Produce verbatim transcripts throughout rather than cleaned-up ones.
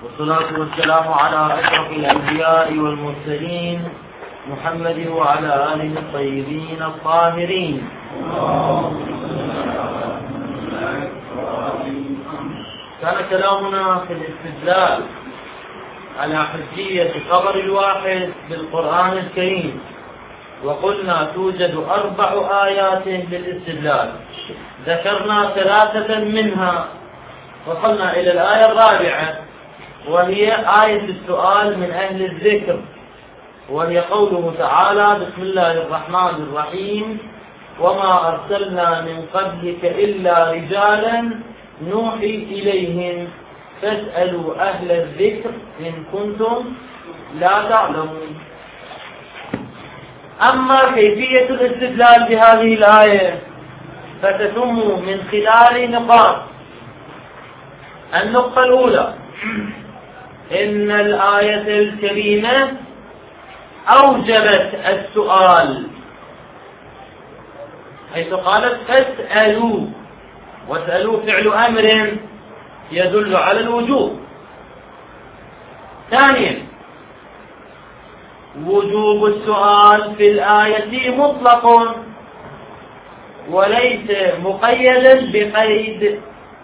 والصلاة والسلام على أشرف الأنبياء والمرسلين محمد وعلى آله الطيبين الطاهرين. كان كلامنا في الاستدلال على حجية خبر الواحد بالقرآن الكريم، وقلنا توجد أربع آيات للاستدلال، ذكرنا ثلاثة منها وصلنا إلى الآية الرابعة وهي آية السؤال من أهل الذكر، وهي قوله تعالى: بسم الله الرحمن الرحيم، وما أرسلنا من قبلك إلا رجالا نوحي إليهم فاسألوا أهل الذكر إن كنتم لا تعلمون. أما كيفية الاستدلال بهذه الآية فتتم من خلال نقاط. النقطة الأولى: إن الآية الكريمة أوجبت السؤال، حيث قالت فاسألوا، واسألوا فعل أمر يدل على الوجوب. ثانيا: وجوب السؤال في الآية مطلق وليس مقيدا بقيد،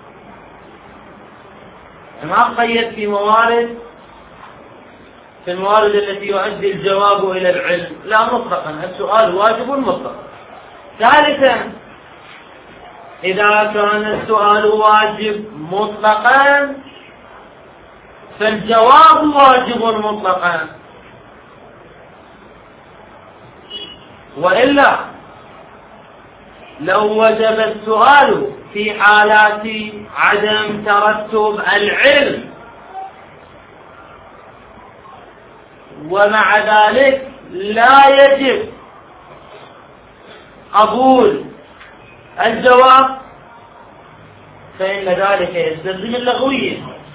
ما قيد في موارد في الموارد التي يؤدي الجواب إلى العلم، لا، مطلقا السؤال واجب مطلق. ثالثا: إذا كان السؤال واجب مطلقا فالجواب واجب مطلقا، وإلا لو وجب السؤال في حالات عدم ترتب العلم ومع ذلك لا يجب قبول الجواب فإن ذلك يستلزم اللغوية.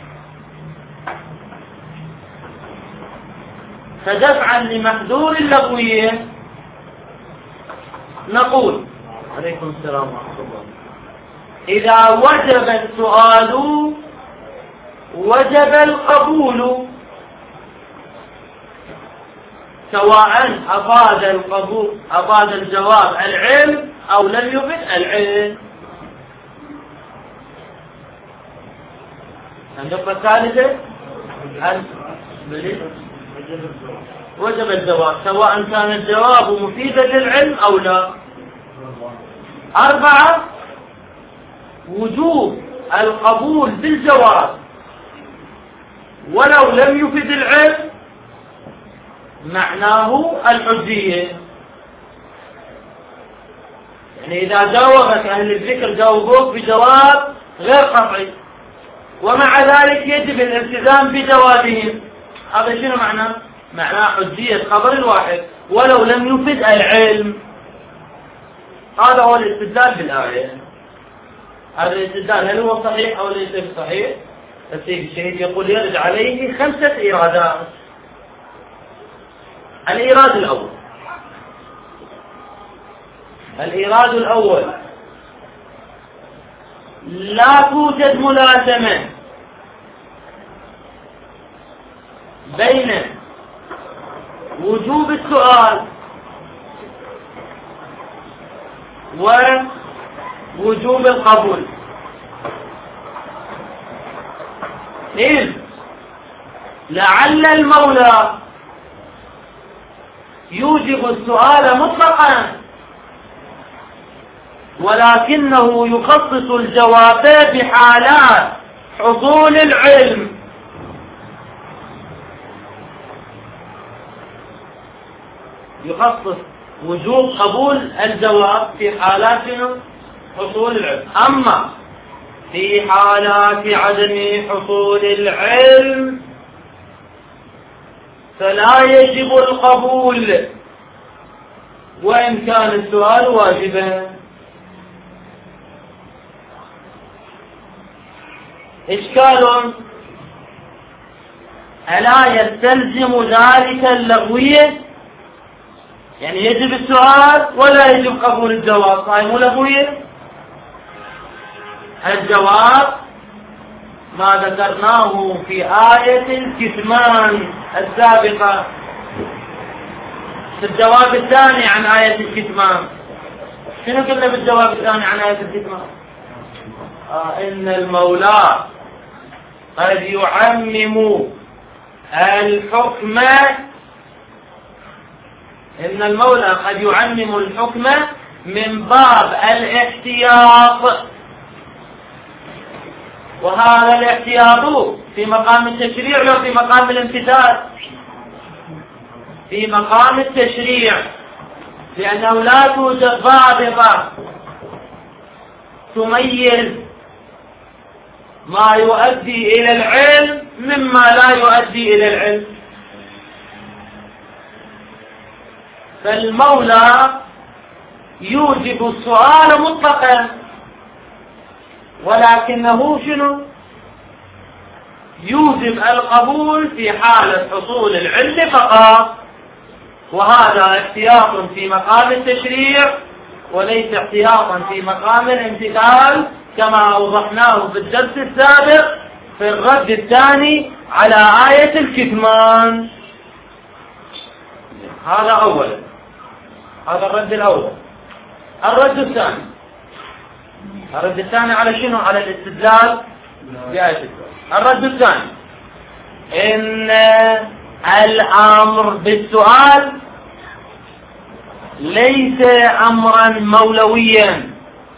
فدفعا لمحذور اللغوية نقول: عليكم السلام ورحمة الله، إذا وجب السؤال وجب القبول، سواء أفاد القبول أفاد الجواب العلم أو لم يفد العلم. النقطة الثالثة: وجب الجواب سواء كان الجواب مفيدا للعلم أو لا. أربعة: وجوب القبول بالجواب ولو لم يفد العلم، معناه الحجية، يعني إذا جاوبك أهل الذكر جاوبوك بجواب غير قطعي ومع ذلك يجب الالتزام بجوابهم، هذا شنو معناه؟ معناه حجية خبر الواحد ولو لم يفد العلم. هذا هو الاستدلال بالآية. هذا الاستدلال هل هو صحيح أو ليس بصحيح؟ السيد الشهيد يقول يرد عليه خمسة إيرادات. الإيراد الأول الإيراد الأول لا توجد ملازمة بين وجوب السؤال ووجوب القبول، إذ لعل المولى يوجب السؤال مطلقا ولكنه يخصص الجواب بحالات حصول العلم، يخصص وجوب قبول الجواب في حالات حصول العلم. أما في حالات عدم حصول العلم فلا يجب القبول وإن كان السؤال واجبا. إشكال: ألا يستلزم ذلك اللغوية؟ يعني يجب السؤال ولا يجب قبول الجواب؟ هاي مو لغوية. الجواب ما ذكرناه في آية الكتمان السابقة في الجواب الثاني عن آية الكتمان. شنو قلنا بالجواب الثاني عن آية الكتمان؟ آه إن المولى قد يعمم الحكم إن المولى قد يعمم الحكم من باب الاحتياط، وهذا الاحتياط في مقام التشريع ولا في مقام الامتثال؟ في مقام التشريع، لأنه لا توجد ضابطة تميز ما يؤدي إلى العلم مما لا يؤدي إلى العلم. فالمولى يوجب السؤال مطلقا، ولكنه شنو؟ يوجب القبول في حالة حصول العلم فقط، وهذا احتياط في مقام التشريع وليس احتياطا في مقام الامتثال، كما أوضحناه في الدرس السابق في الرد الثاني على آية الكتمان. هذا أولا، هذا الرد الأول. الرد الثاني الرد الثاني على شنو؟ على الاستدلال بآية الكتمان. الرد الثاني إن الأمر بالسؤال ليس أمرا مولويا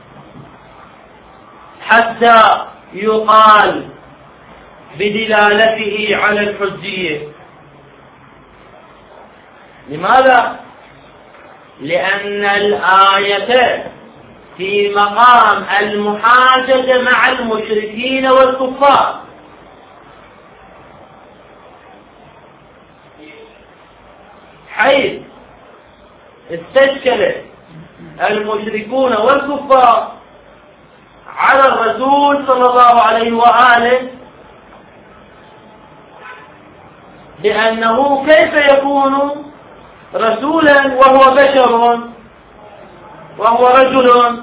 حتى يقال بدلالته على الحجية. لماذا؟ لأن الآية في مقام المحاججة مع المشركين والكفار، حيث استشكل المشركون والكفار على الرسول صلى الله عليه وآله بأنه كيف يكون رسولا وهو بشر وهو رجل.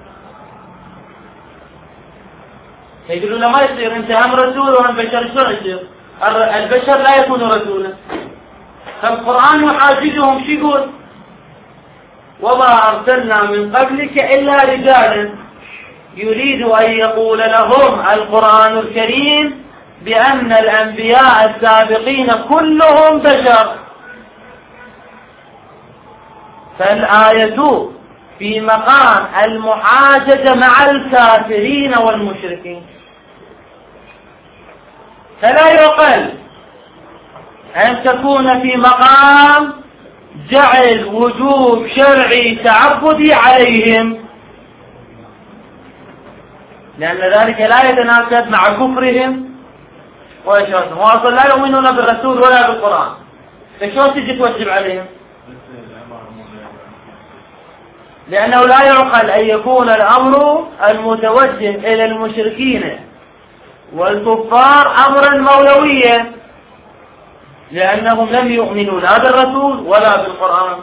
يقولون له ما يصير، انت هم رسول وهم بشر، شلون يصير؟ البشر لا يكون رسولا. فالقرآن يحاججهم، شو يقول؟ وما أرسلنا من قبلك إلا رجالا، يريد أن يقول لهم القرآن الكريم بأن الأنبياء السابقين كلهم بشر. فالآية في مقام المحاججة مع الكافرين والمشركين، فلا يقل أن تكون في مقام جعل وجوب شرعي تعبدي عليهم، لأن ذلك لا يتناسب مع كفرهم وإشراكهم. وأصلا لا يؤمنون بالرسول ولا بالقرآن، فشو تجي توجب عليهم؟ لأنه لا يعقل أن يكون الأمر المتوجه إلى المشركين والكفار أمرا مولويا، لأنهم لم يؤمنوا لا بالرسول ولا بالقرآن.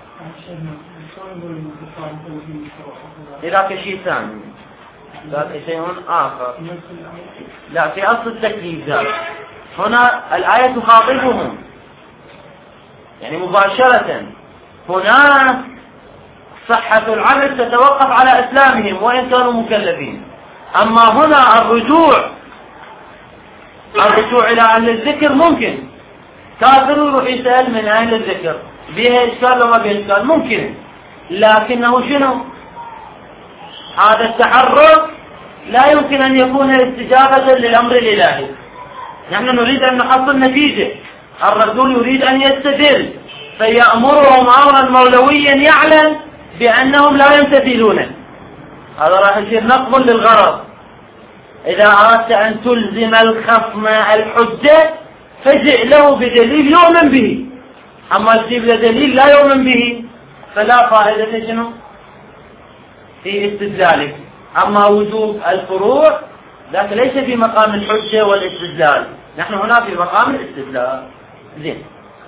ذاك شيء ثاني، ذاك شيء آخر. لا، في أصل التكليف ذاك. هنا الآية تخاطبهم يعني مباشرة. هنا صحة العمل تتوقف على إسلامهم وإن كانوا مكلفين. أما هنا الرجوع الرجوع إلى أهل الذكر ممكن. كافر يروح يسأل من أهل الذكر، بها إشكال وما بها إشكال، ممكن. لكنه شنو؟ هذا التحرك لا يمكن أن يكون استجابة للأمر الإلهي. نحن نريد أن نحصل نتيجة. الرسول يريد أن يستدل فيأمرهم أمرا مولويا يعلم بأنهم لا يمتثلون. هذا راح يصير نقض للغرض. إذا أردت أن تلزم الخصم الحجة فجئ له بدليل يؤمن به، أما تجيب له دليل لا يؤمن به فلا فائدة شنو في استدلالك. أما وجوب الفروع ذاك ليس في مقام الحجة والاستدلال، نحن هنا في مقام الاستدلال. زين،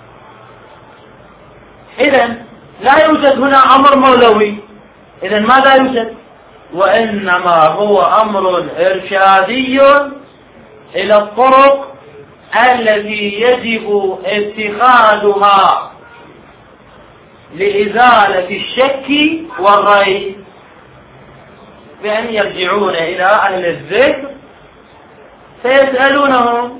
إذن لا يوجد هنا أمر مولوي. إذن ماذا يوجد؟ وإنما هو أمر إرشادي إلى الطرق التي يجب اتخاذها لإزالة الشك والريب، بأن يرجعون إلى أهل الذكر فيسألونهم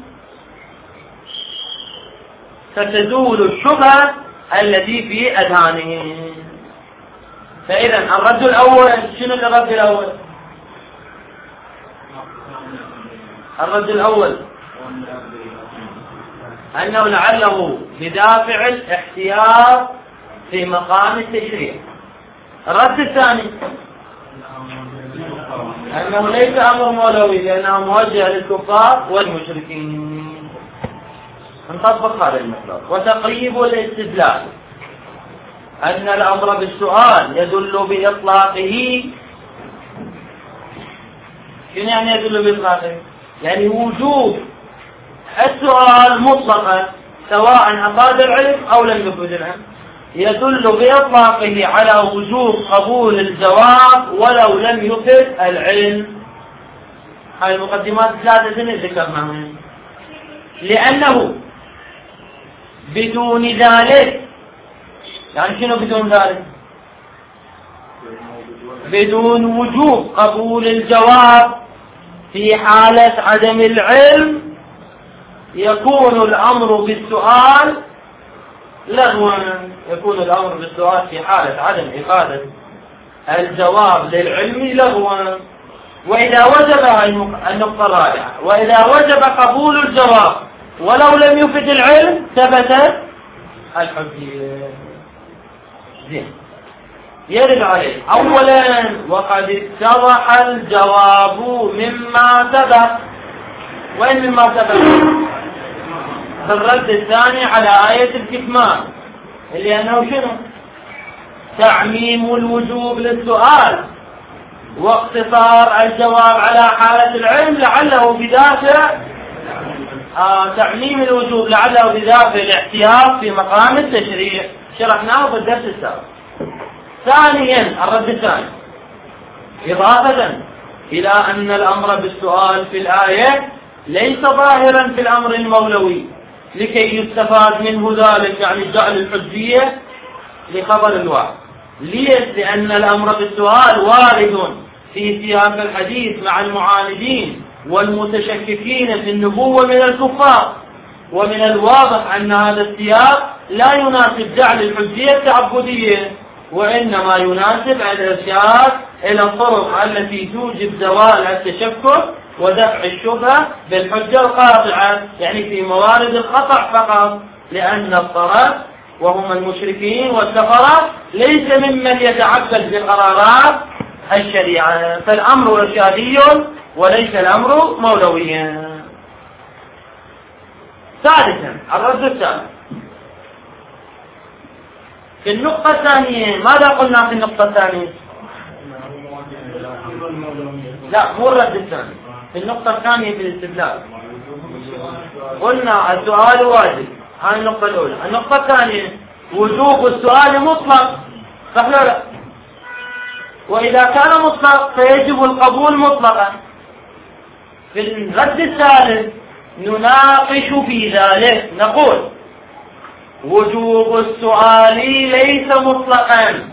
فتزول الشبهة التي في أذهانهم. فإذا الرد الأول، شنو الرد الأول؟ الرد الأول أنه لعله بدافع الاحتياط في مقام التشريع. الرد الثاني أنه ليس أمر مولوي لأنه موجه للكفار والمشركين. نطبق هذا المطلب. وتقريب الاستدلال أن الأمر بالسؤال يدل بإطلاقه. شنو يعني يدل بإطلاقه؟ يعني وجوب السؤال مطلقا سواء أفاد العلم أو لم يفد العلم، يدل بإطلاقه على وجوب قبول الجواب ولو لم يفد العلم. هاي المقدمات الثلاثة اللي ذكرناها. لأنه بدون ذلك، يعني شنو بدون ذلك؟ بدون وجوب قبول الجواب في حالة عدم العلم يكون الأمر بالسؤال لغوا. يكون الأمر بالسؤال في حالة عدم إفادة الجواب للعلم لغوا. وإذا وجب النقطة الرابعة، وإذا وجب قبول الجواب ولو لم يفد العلم ثبتت الحجية. زين، يرد عليه أولا وقد اتضح الجواب مما سبق. وين مما سبق؟ في الرد الثاني على آية الكتمان، اللي أنه شنو؟ تعميم الوجوب للسؤال واقتصار الجواب على حالة العلم لعله بدافع آه تعميم الوجوب لعله بدافع الاحتياط في مقام التشريع. شرحناه في الدرس السابق. ثانيا الرد الثاني إضافة إلى أن الأمر بالسؤال في الآية ليس ظاهرا في الأمر المولوي لكي يستفاد منه ذلك، يعني جعل الحجية لخبر الواحد. ليش؟ لأن الأمر بالسؤال وارد في سياق الحديث مع المعاندين والمتشككين في النبوة من الكفار، ومن الواضح أن هذا السياق لا يناسب جعل الحجية التعبدية، وإنما يناسب الإرشاد إلى الطرق التي توجب زوال التشكك ودفع الشبهة بالحجة القاطعة، يعني في موارد القطع فقط. لأن الطرف وهم المشركين والكفرة ليس ممن يتعبد بقرارات الشريعة، فالأمر إرشادي وليس الأمر مولويا. ثالثا الرد الثالث في النقطة الثانية. ماذا قلنا في النقطة الثانية؟ لا، مو الرد الثاني. في النقطة الثانية في الاستدلال قلنا السؤال واجب، هذه النقطة الأولى. النقطة الثانية وجوب السؤال مطلق، صح ولا لا؟ وإذا كان مطلق فيجب القبول مطلقا. في الرد الثالث نناقش في ذلك، نقول وجوب السؤال ليس مطلقا،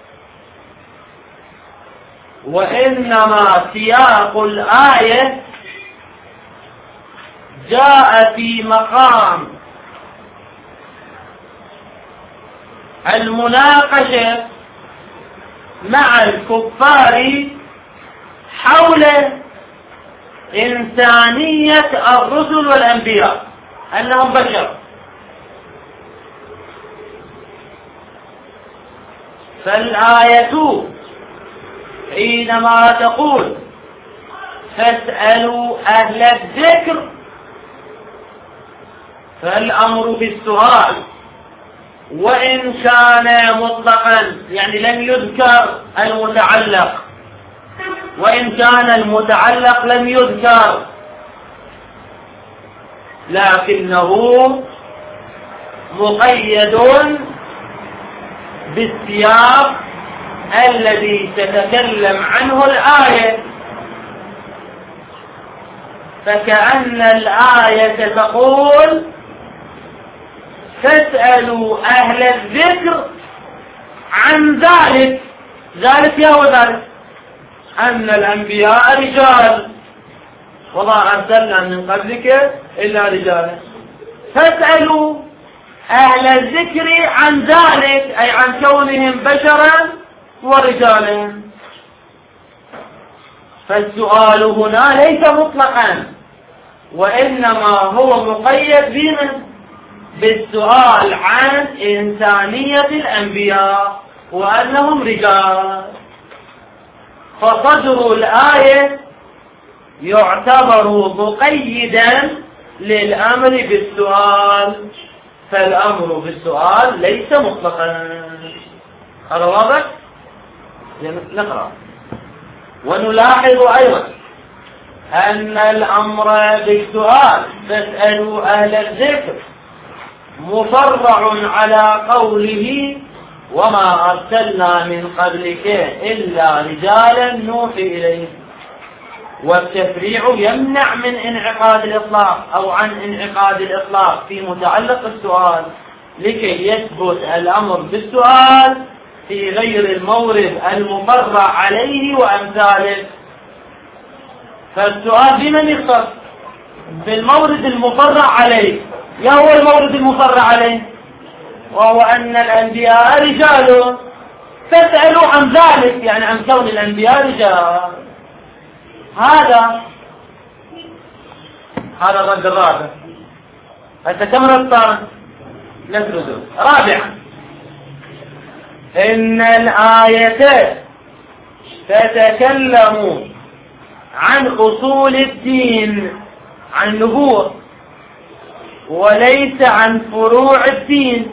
وإنما سياق الآية جاء في مقام المناقشة مع الكفار حول إنسانية الرسل والأنبياء، أنهم بشر. فالآية حينما تقول فاسألوا أهل الذكر، فالأمر بالسؤال وإن كان مطلقا، يعني لم يذكر المتعلق، وإن كان المتعلق لم يذكر، لكنه مقيد بالسياق الذي تتكلم عنه الآية. فكأن الآية تقول فاسألوا أهل الذكر عن ذلك. ذلك يا هو ذلك أن الأنبياء رجال وما أرسلنا من قبلك إلا رجالا. فاسألوا أهل الذكر عن ذلك أي عن كونهم بشرا ورجالا. فالسؤال هنا ليس مطلقا وإنما هو مقيد بمن؟ بالسؤال عن إنسانية الأنبياء وأنهم رجال. فصدر الآية يعتبر مقيدا للأمر بالسؤال، فالأمر بالسؤال ليس مطلقا. هذا واضح؟ نقرأ. ونلاحظ أيضا أن الأمر بالسؤال فاسألوا أهل الذكر مفرع على قوله وما أرسلنا من قبلك إلا رجالا نوحي إليه. والتفريع يمنع من انعقاد الإطلاق أو عن انعقاد الإطلاق في متعلق السؤال لكي يثبت الأمر بالسؤال في غير المورد المفرع عليه وأمثاله. فالسؤال بمن يختص؟ بالمورد المفرع عليه. يا هو المورد المفرع عليه؟ وهو أن الأنبياء رجال. فاسألوا عن ذلك يعني عن كون الأنبياء رجال. هذا هذا الرد الرابع. فتكمل الطارق نسرده. رابعا إن الآية تتكلم عن أصول الدين عن النبوة وليس عن فروع الدين.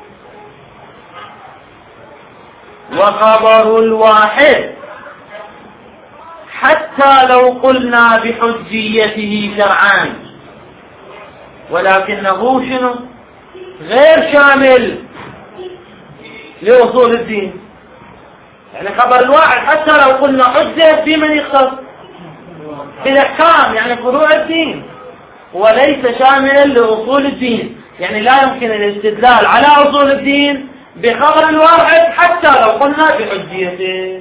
وخبر الواحد حتى لو قلنا بحجيته شرعان ولكنه شنو؟ غير شامل لأصول الدين. يعني خبر الواحد حتى لو قلنا حجة في من يختص بالأحكام يعني فروع الدين وليس شاملا لأصول الدين. يعني لا يمكن الاستدلال على أصول الدين بخبر الواحد حتى لو قلنا بحجيته.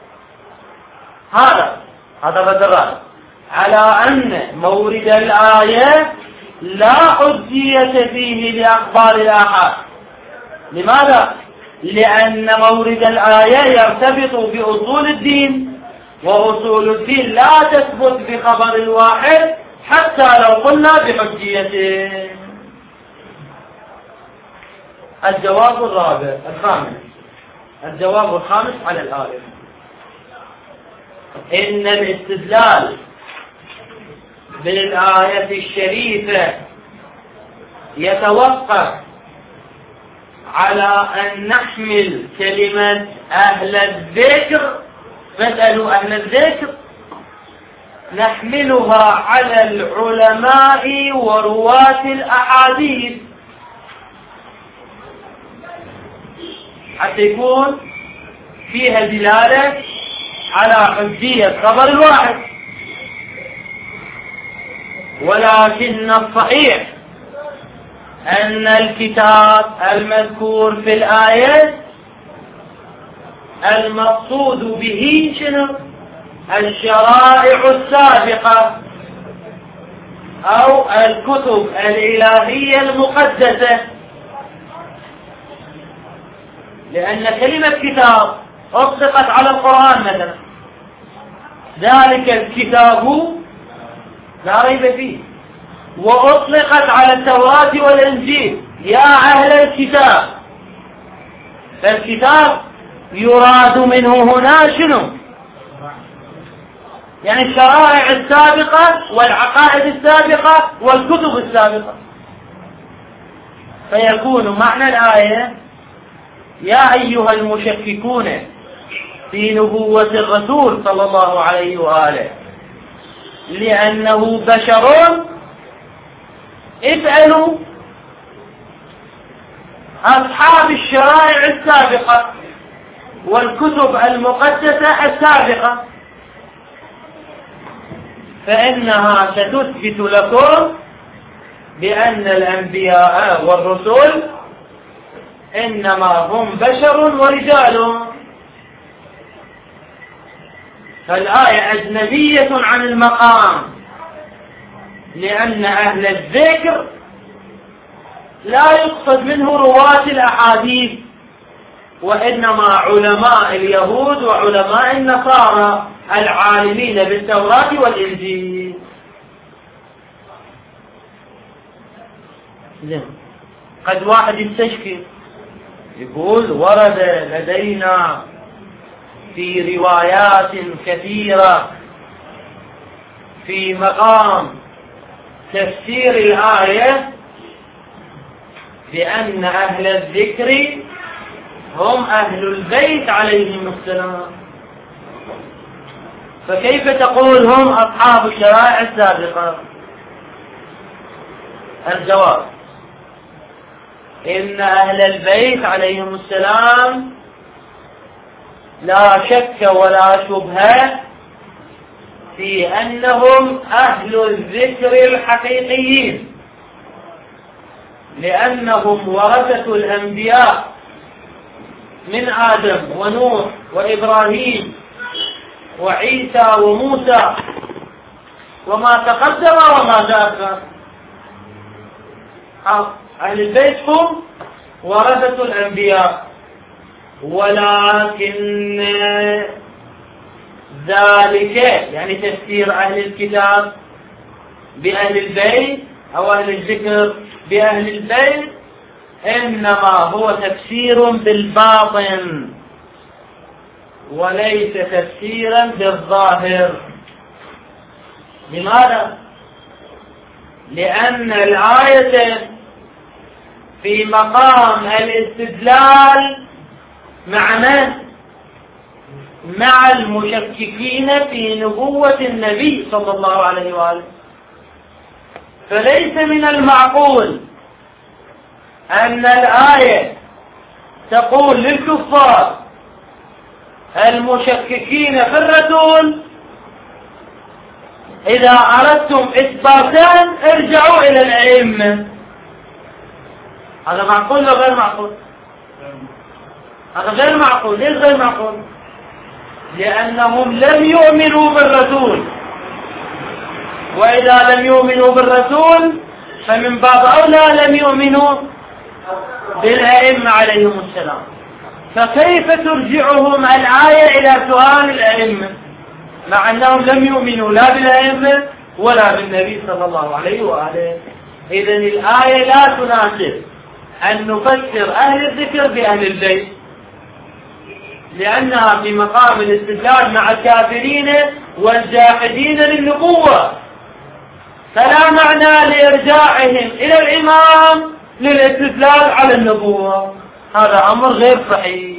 هذا هذا بدران على أن مورد الآية لا حجية فيه لأخبار الآحاد. لماذا؟ لأن مورد الآية يرتبط بأصول الدين وأصول الدين لا تثبت بخبر الواحد حتى لو قلنا بحجيته. الجواب الرابع الخامس الجواب الخامس على الآية إن الاستدلال بالآية الشريفة يتوقف على أن نحمل كلمة أهل الذكر فاسألوا أهل الذكر نحملها على العلماء ورواة الأحاديث حتى يكون فيها دلالة على حجية خبر الواحد. ولكن الصحيح أن الكتاب المذكور في الآية المقصود به شنو؟ الشرائع السابقة أو الكتب الإلهية المقدسة. لأن كلمة كتاب أطلقت على القرآن مثلا ذلك الكتاب لا ريب فيه، وأطلقت على التوراة والإنجيل يا أهل الكتاب. فالكتاب يراد منه هنا شنو؟ يعني الشرائع السابقة والعقائد السابقة والكتب السابقة. فيكون معنى الآية يا أيها المشككون في نبوة الرسول صلى الله عليه وآله لأنه بشر اسألوا أصحاب الشرائع السابقة والكتب المقدسة السابقة. فإنها ستثبت لكم بأن الأنبياء والرسل إنما هم بشر ورجال. فالآية أجنبية عن المقام، لأن أهل الذكر لا يقصد منه رواة الأحاديث، وإنما علماء اليهود وعلماء النصارى العالمين بالتوراة والإنجيل. قد واحد يستشكي يقول ورد لدينا في روايات كثيرة في مقام تفسير الآية بأن أهل الذكر هم أهل البيت عليهم السلام، فكيف تقول هم أصحاب الشرائع السابقة؟ الجواب: إن أهل البيت عليهم السلام لا شك ولا شبهة في أنهم أهل الذكر الحقيقيين، لأنهم ورثة الأنبياء من آدم ونوح وإبراهيم وعيسى وموسى وما تقدم وما تأخر. أهل البيت هم ورثة الأنبياء، ولكن ذلك يعني تفسير أهل الكتاب بأهل البيت أو أهل الذكر بأهل البيت إنما هو تفسير بالباطن وليس تفسيرا بالظاهر. لماذا؟ لأن الآية في مقام الاستدلال مع من؟ مع المشككين في نبوة النبي صلى الله عليه وآله. فليس من المعقول أن الآية تقول للكفار المشككين في الرسول إذا أردتم إثباتا ارجعوا إلى الأئمة. هذا معقول ولا غير معقول؟ هذا غير معقول. ليش غير معقول؟ لأنهم لم يؤمنوا بالرسول، وإذا لم يؤمنوا بالرسول فمن باب أولى لم يؤمنوا بالأئمة عليهم السلام. فكيف ترجعهم الآية إلى سؤال الأئمة مع أنهم لم يؤمنوا لا بالأئمة ولا بالنبي صلى الله عليه وآله؟ إذن الآية لا تناسب أن نفسر أهل الذكر بأهل البيت، لأنها في مقام الاستدلال مع الكافرين والجاحدين للنبوة، فلا معنى لإرجاعهم إلى الإمام للاستدلال على النبوة. هذا أمر غير صحيح،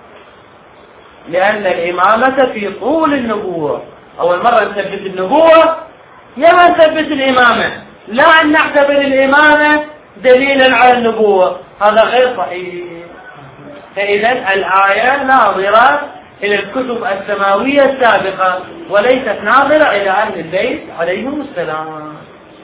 لأن الإمامة في طول النبوة. أول مرة نثبت النبوة يما نثبت الإمامة، لا أن نعتبر الإمامة دليلا على النبوة. هذا غير صحيح. فإذا الآية ناظرة إلى الكتب السماوية السابقة وليست ناظرة إلى أهل البيت عليهم السلام.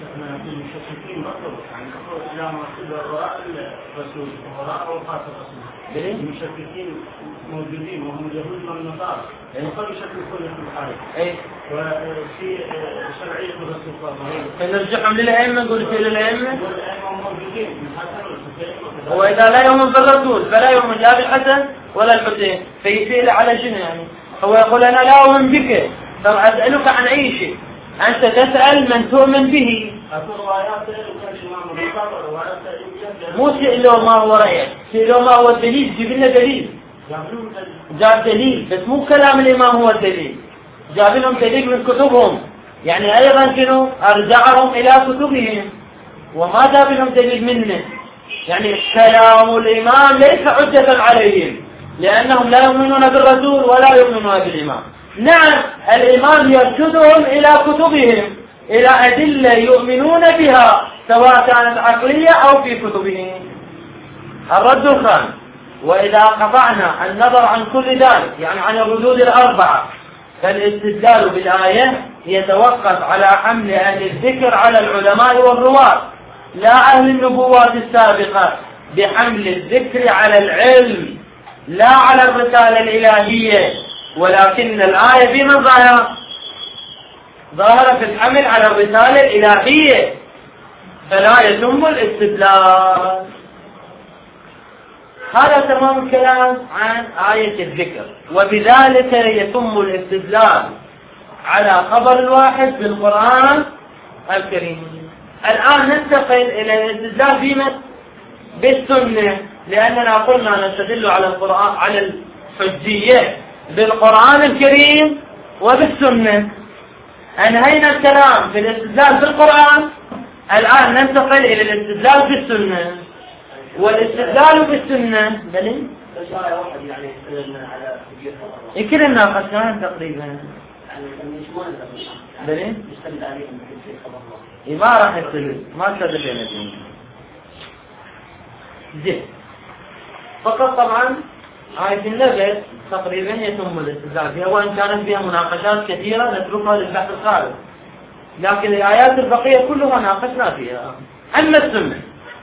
المشككين موجودين وهم اليهود والنصارى وقد يشككون في الحال وفي شرعية الرسول صلى الله عليه وسلم. فنرجعهم للأئمة، نقول في للأئمة والأئمة موجودين من حسن وإذا لا يؤمن بالرسول فلا يؤمن لا بالحسن ولا الحسين، فيسأل على شنو يعني؟ هو يقول أنا لا أؤمن بك، طب أسألك عن أي شيء؟ أنت تسأل من تؤمن به. مو سئلوا ما هو رأيك، سئلوا ما هو الدليل، جيب لنا دليل. جاب دليل بس مو كلام الإمام هو الدليل، جاب لهم دليل من كتبهم، يعني أيضا كانوا أرجعهم إلى كتبهم وما جاب لهم دليل منه. يعني كلام الإمام ليس حجة عليهم لأنهم لا يؤمنون بالرسول ولا يؤمنون بالإمام. نعم الإمام يرشدهم إلى كتبهم، إلى أدلة يؤمنون بها سواء كانت عقلية أو في كتبهم. الرد الخامس: وإذا قطعنا النظر عن كل ذلك، يعني عن الردود الأربعة فالاستدلال بالآية يتوقف على حمل أهل الذكر على العلماء والرواة لا أهل النبوات السابقة بحمل الذكر على العلم لا على الرسالة الإلهية، ولكن الآية بما ظاهرة ظاهرة في الحمل على الرسالة الإلهية، فلا يتم الاستدلال. هذا تمام الكلام عن آية الذكر، وبذلك يتم الاستدلال على خبر الواحد بالقرآن الكريم. الآن ننتقل إلى الاستدلال بما بالسنة، لأننا قلنا نستدل على القرآن على الحجية بالقرآن الكريم وبالسنة. أنهينا الكلام في الاستدلال بالقرآن، الآن ننتقل إلى الاستدلال بالسنة. والاستدلال بالسنة بلي يمكن الناقشان تقريبا بلي ما راح يستدل ما استدل بين الدين زين فقط. طبعا آية النبأ تقريبا يتم الاستدلال فيها، وإن كانت فيها مناقشات كثيرة نتركها للبحث الخارج، لكن الآيات البقية كلها ناقشنا فيها. أما السنة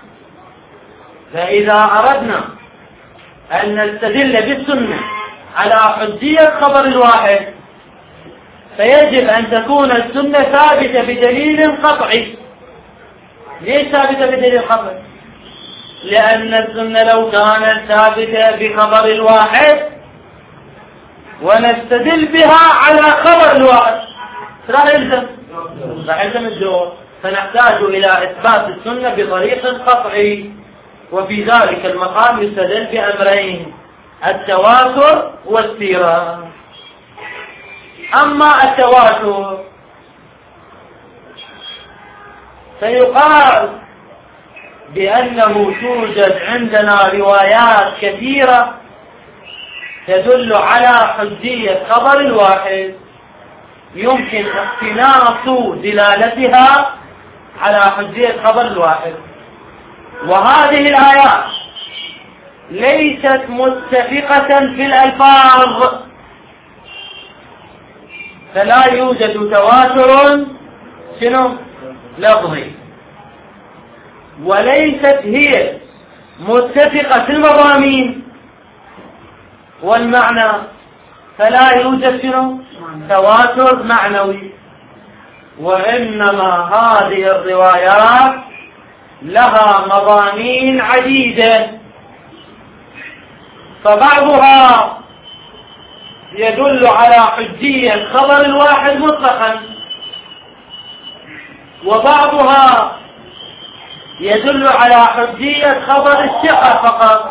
فإذا أردنا أن نستدل بالسنة على حجية خبر الواحد فيجب أن تكون السنة ثابتة بدليل قطعي. ليش ثابتة بدليل قطعي؟ لأن السنة لو كانت ثابتة بخبر الواحد ونستدل بها على خبر الواحد راح يلزم راح يلزم الجواب، فنحتاج إلى إثبات السنة بطريق قطعي. وفي ذلك المقام يستدل بأمرين: التواتر والسيرة. أما التواتر فيقال بأنه توجد عندنا روايات كثيرة تدل على حجية خبر الواحد يمكن اقتناص دلالتها على حجية خبر الواحد، وهذه الآيات ليست متفقة في الألفاظ، فلا يوجد تواتر شنو لفظي، وليست هي متفقة في المضامين والمعنى، فلا يوجد شنو تواتر معنوي. وإنما هذه الروايات لها مضامين عديدة، فبعضها يدل على حجية خبر الواحد مطلقا، وبعضها يدل على حجية خبر الثقة فقط،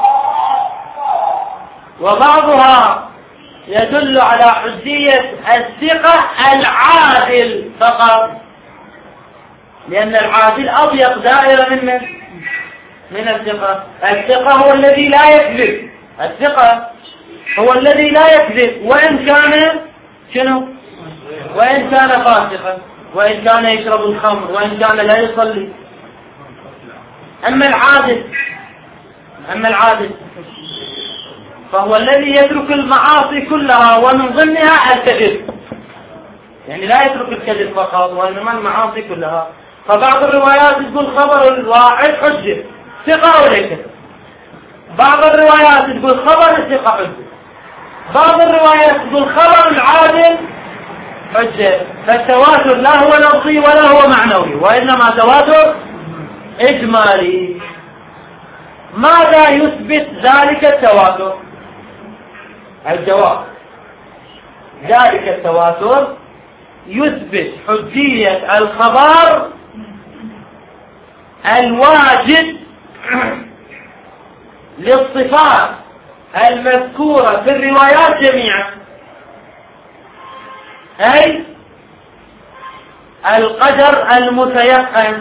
وبعضها يدل على حجية الثقة العادل فقط، لأن العادل أضيق دائرة من من الثقة. الثقة هو الذي لا يكذب، الثقة هو الذي لا يكذب وإن كان شنو وإن كان فاسقا، وإن كان يشرب الخمر، وإن كان لا يصلي. أما العادل أما العادل فهو الذي يترك المعاصي كلها ومن ضمنها الكذب، يعني لا يترك الكذب فقط وإنما المعاصي كلها. فبعض الروايات تقول خبر الواحد حجة ثقة وليس، بعض الروايات تقول خبر الثقة حجة، بعض الروايات تقول خبر العادل حجة. فالتواتر لا هو لفظي ولا هو معنوي، وإنما تواتر إجمالي. ماذا يثبت ذلك التواتر؟ الجواب: ذلك التواتر يثبت حجية الخبر الواجد للصفات المذكورة في الروايات جميعا، أي القدر المتيقن.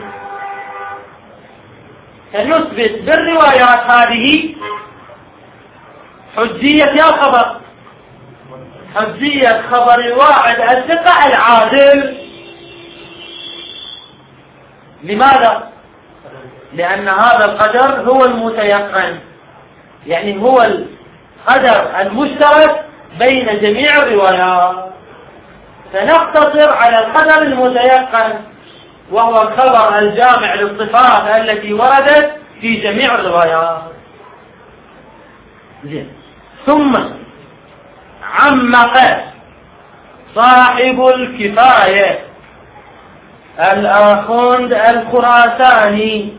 فنثبت بالروايات هذه حجية يا خبر حجية خبر الواحد الثقة العادل. لماذا؟ لأن هذا القدر هو المتيقن، يعني هو القدر المشترك بين جميع الروايات. فنقتصر على القدر المتيقن وهو الخبر الجامع للصفات التي وردت في جميع الروايات. زين. ثم عمق صاحب الكفاية الآخوند الخراساني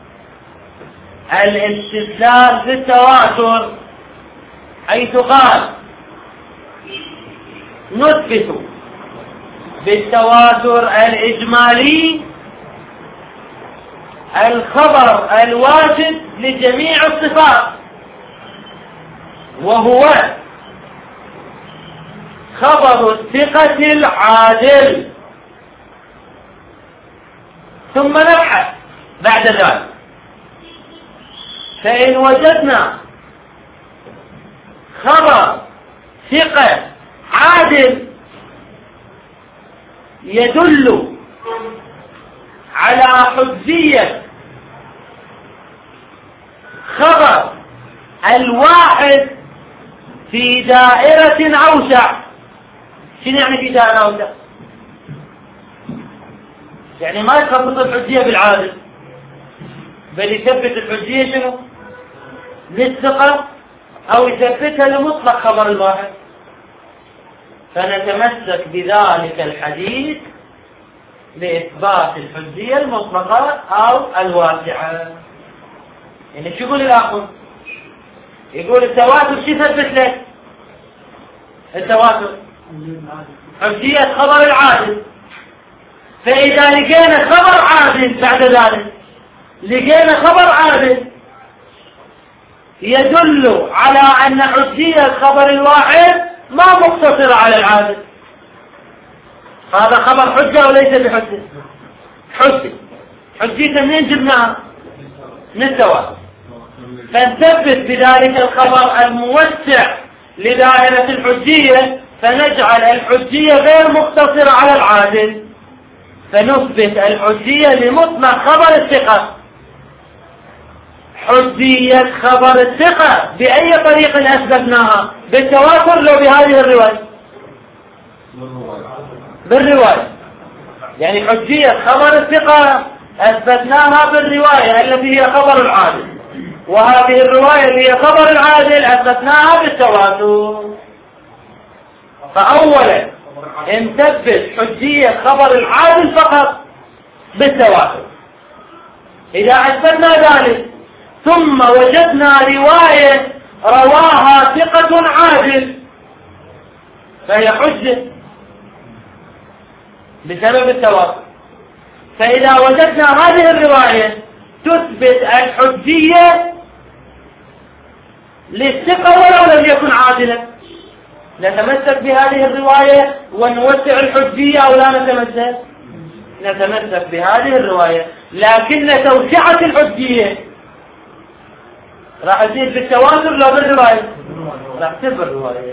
الاستدلال بالتواتر، حيث قال: نثبت بالتواتر الإجمالي الخبر الواجب لجميع الصفات، وهو خبر الثقة العادل. ثم نبحث بعد ذلك، فإن وجدنا خبر ثقة عادل يدل على حجية خبر الواحد في دائرة أوسع. شنو يعني في دائرة أوسع؟ يعني ما يثبت الحجية بالعادل، بل يثبت الحجية شنو؟ للثقة، أو يثبتها لمطلق خبر الواحد. فنتمسك بذلك الحديث لإثبات الحجية المطلقة أو الواسعة. يعني شو يقول الآخر؟ يقول التواتر شو يثبت لك؟ التواتر حجية خبر العادل. فإذا لقينا خبر عادل بعد ذلك، لقينا خبر عادل يدل على أن حجية خبر الواحد ما مقتصرة على العادل، هذا خبر حجة وليس بحجة. حجة حجية منين جبناها؟ من التواتر. فنثبت بذلك الخبر الموسع لدائرة الحجية، فنجعل الحجية غير مقتصرة على العادل، فنثبت الحجية لمطلق خبر الثقة. حجية خبر الثقة بأي طريق أثبتناها؟ بالتواتر لو بهذه الرواية؟ بالرواية. يعني حجية خبر الثقة أثبتناها بالرواية التي هي خبر العادل، وهذه الرواية اللي هي خبر العادل أثبتناها بالتواتر. فأولا نثبت حجية خبر العادل فقط بالتواتر. إذا أثبتنا ذلك ثم وجدنا رواية رواها ثقة عادل فهي حجة بسبب التواتر. فإذا وجدنا هذه الرواية تثبت الحجية للثقة ولو لم يكن عادلا، نتمسك بهذه الرواية ونوسع الحجية أو لا نتمسك؟ نتمسك بهذه الرواية، لكن توسعة الحجية راح تصير بالتواتر لا بالرواية؟ راح تصير بالرواية.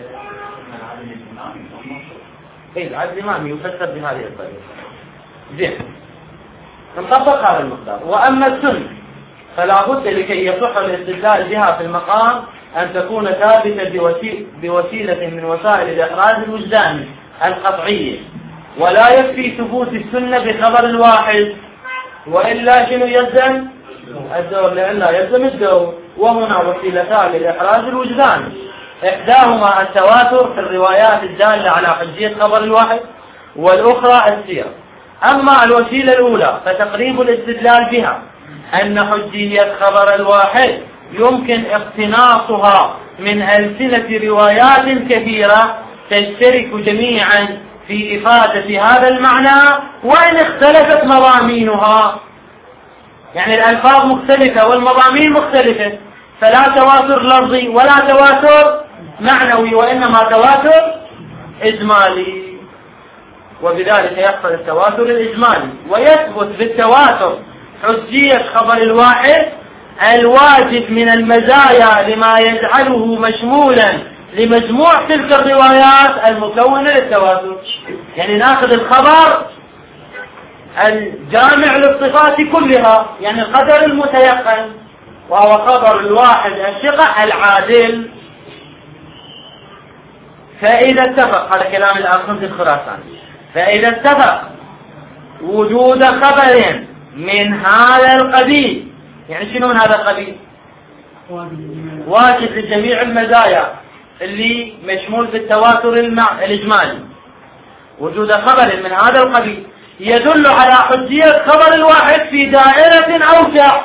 اي العدل الإمامي يفسر بهذه الطريقة. زين، نطبق هذا المقدار. وأما السنة فلا بد لكي يصح الاستدلال بها في المقام أن تكون ثابتة بوسيلة من وسائل الإخراج الوجداني القطعية، ولا يكفي ثبوت السنة بخبر الواحد، وإلا شنو يلزم؟ الدور، لأن يلزم الدور. وهنا وسيلتان للإخراج الوجداني، إحداهما التواتر في الروايات الدالة على حجية خبر الواحد، والأخرى السيرة. أما الوسيلة الأولى فتقريب الاستدلال بها أن حجية خبر الواحد يمكن اقتناصها من ألسنة روايات كثيرة تشترك جميعا في إفادة هذا المعنى وإن اختلفت مضامينها. يعني الألفاظ مختلفة والمضامين مختلفة، فلا تواتر لفظي ولا تواتر معنوي، وإنما تواتر إجمالي. وبذلك يحصل التواتر الإجمالي، ويثبت بالتواتر حجية خبر الواحد الواجب من المزايا لما يجعله مشمولا لمجموع تلك الروايات المكونة للتواتر. يعني ناخذ الخبر الجامع للصفات كلها، يعني القدر المتيقن، وهو خبر الواحد الثقة العادل. فإذا اتفق، هذا كلام الآخوند الخراساني، فإذا اتفق وجود خبر من هذا القبيل، يعني شنو من هذا القبيل؟ واجب لجميع المزايا اللي مشمول بالتواتر الإجمالي، وجود خبر من هذا القبيل يدل على حجية خبر الواحد في دائرة أوسع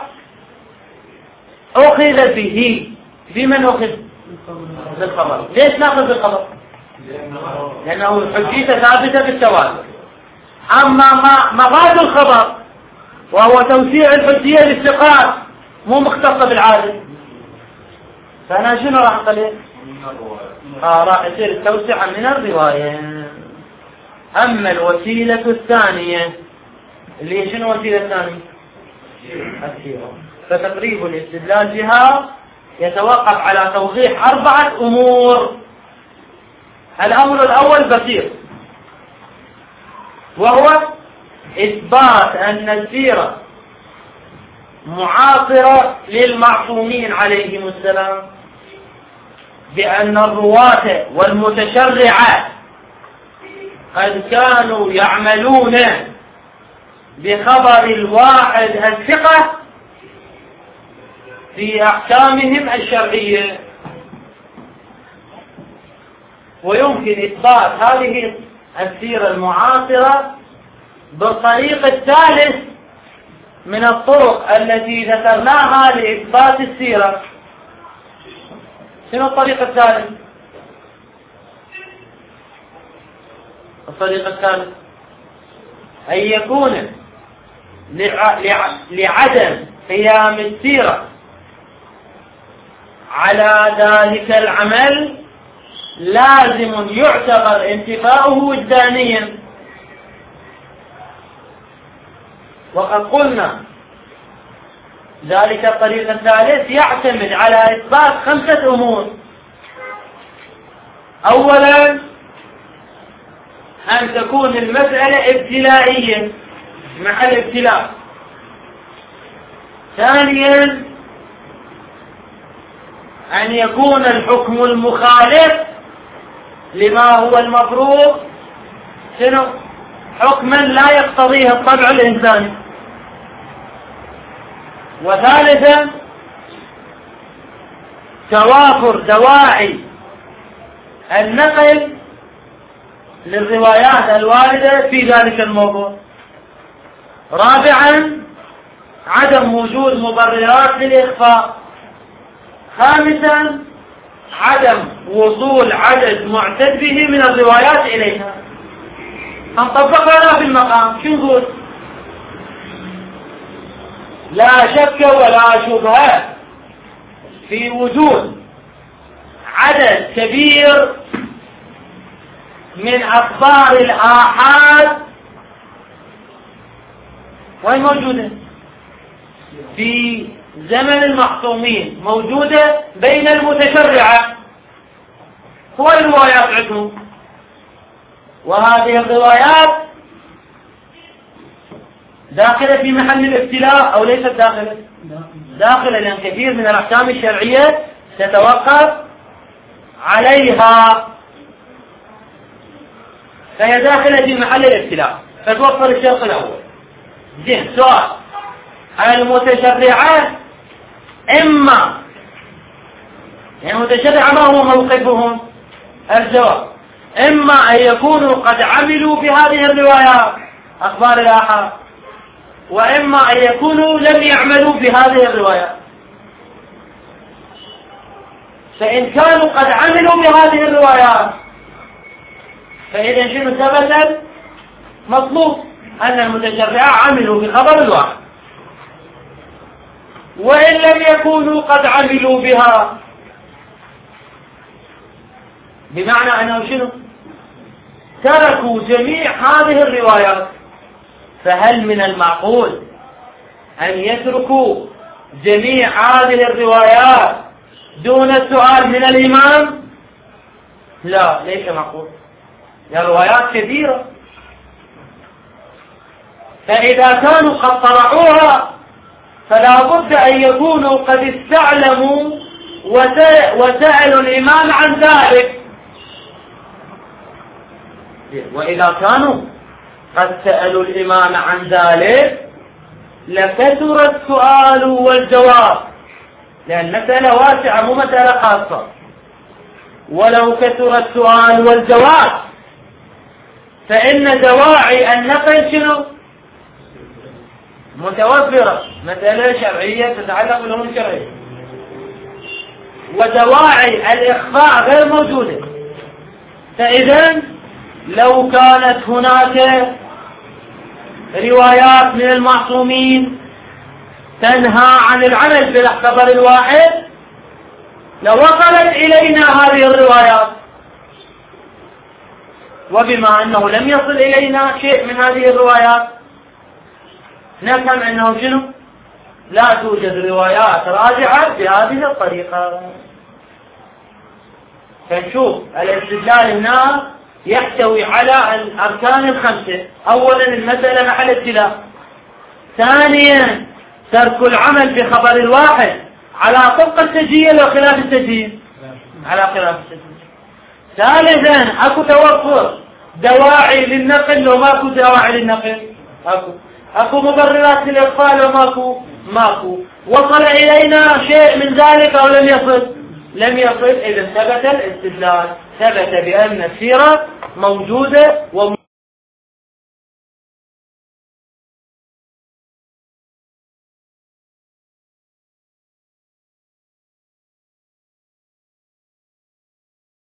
أخذ به. بمن أخذ؟ بالخبر. ليش نأخذ بالخبر؟ لأنه حجيته ثابتة بالتواتر. أما مفاد الخبر وهو توسيع الحجية للثقات مو مختصة بالعادل، فأنا شنو راح أقول؟ آه راح يصير التوسعة من الرواية. أما الوسيلة الثانية اللي هي شنو الوسيلة الثانية؟ السيرة. فتقريب الاستدلال بها يتوقف على توضيح أربعة أمور. الأمر الأول بسيط، وهو إثبات أن السيرة معاصرة للمعصومين عليهم السلام، بأن الرواة والمتشرعات قد كانوا يعملون بخبر الواحد الثقة في أحكامهم الشرعية. ويمكن إثبات هذه السيرة المعاصرة بالطريق الثالث من الطرق التي ذكرناها لإثبات السيرة. شنو الطريق الثالث؟ الطريق الثالث أن يكون لعدم قيام السيرة على ذلك العمل لازم يعتبر انتفاؤه وجدانيا. وقد قلنا ذلك الطريق الثالث يعتمد على إثبات خمسة أمور. أولا أن تكون المسألة ابتلائية مع الابتلاء. ثانيا أن يكون الحكم المخالف لما هو المفروض شنو؟ حكما لا يقتضيه الطبع الإنساني. وثالثا توافر دواعي النقل للروايات الواردة في ذلك الموضوع. رابعا عدم وجود مبررات للإخفاء. خامسا عدم وصول عدد معتد به من الروايات إليها. هنطبقها في المقام. شو نقول؟ لا شك ولا شبهة في وجود عدد كبير من أخبار الآحاد. وين موجودة؟ في زمن المعصومين، موجودة بين المتشرعة. هو الروايات عندهم، وهذه الروايات داخلة في محل الابتلاء أو ليست داخلة؟ داخلة، لأن كثير من الأحكام الشرعية تتوقف عليها، فهي داخلة في محل الابتلاء، فتوفر الشرط الأول. زين، سؤال: المتشرعات إما يعني المتشرعة ما هو موقفهم؟ الجواب: إما أن يكونوا قد عملوا بهذه الروايات أخبار الآحاد، وإما أن يكونوا لم يعملوا بهذه الروايات. فإن كانوا قد عملوا بهذه الروايات فإذا شنو ثبت؟ مطلوب أن المتشرعة عملوا بخبر الواحد. وإن لم يكونوا قد عملوا بها، بمعنى أنه شنو؟ تركوا جميع هذه الروايات. فهل من المعقول أن يتركوا جميع هذه الروايات دون السؤال من الإمام؟ لا، ليس معقول. الروايات كثيرة، فإذا كانوا قد طرحوها فلا بد أن يكونوا قد استعلموا وسألوا الإمام عن ذلك. وإذا كانوا قد سألوا الإمام عن ذلك لكثر السؤال والجواب، لأن مسألة واسعة مو مسألة خاصة. ولو كثر السؤال والجواب فإن دواعي النقل شنو؟ متوفرة، مسألة شرعية تتعلق بالأمور الشرعية، ودواعي الإخفاء غير موجودة. فإذا لو كانت هناك روايات من المعصومين تنهى عن العمل بالخبر الواحد لوصلت إلينا هذه الروايات، وبما أنه لم يصل إلينا شيء من هذه الروايات نفهم أنه شنو؟ لا توجد روايات راجعة بهذه الطريقة. فنشوف الاستدلال هنا يحتوي على الأركان الخمسة. أولا المسألة محل ابتلاء، ثانيا ترك العمل بخبر الواحد على طبق التسجيل وخلاف التسجيل على خلاف التسجيل، ثالثا أكو توفر دواعي للنقل لو ماكو دواعي للنقل، أكو أكو مبررات للإبطال وماكو ماكو وصل إلينا شيء من ذلك أو لم يصل لم يصل إذا ثبت الاستدلال، ثبت بأن السيرة موجودة و